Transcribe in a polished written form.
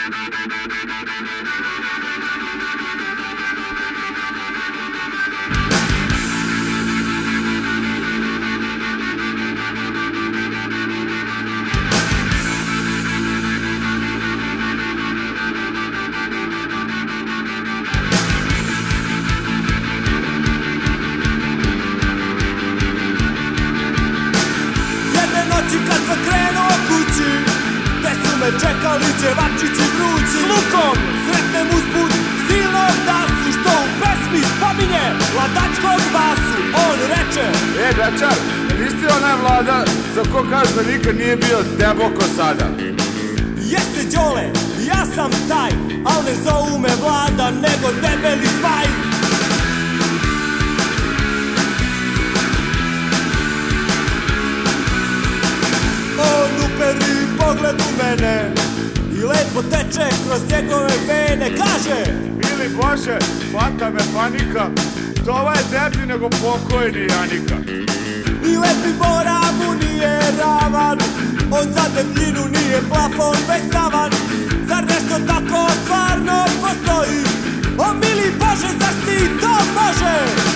Kad sam krenuo kući, gde su me čekali ćevapčići vrući, s lukom sretnem usput silnog dasu, što u pesmi spominje Ladačkog Vasu. On reče: Dačar, nisi ti onaj Vlada za ko kaže da nikad nije bio deboko sada? Jeste Đole, ja sam taj, al ne zovu me Vlada nego debeli zmaj. On uperi pogled u mene i lepo teče kroz njegove vene. Kaže: Ili Bože, hvata me panika, to ovaj deblji nego pokojni Janika. I lepi Bora mu nije ravan, on za debljinu nije plafon već tavan. Zar nešto tako stvarno postoji? O mili Bože, zar si to može?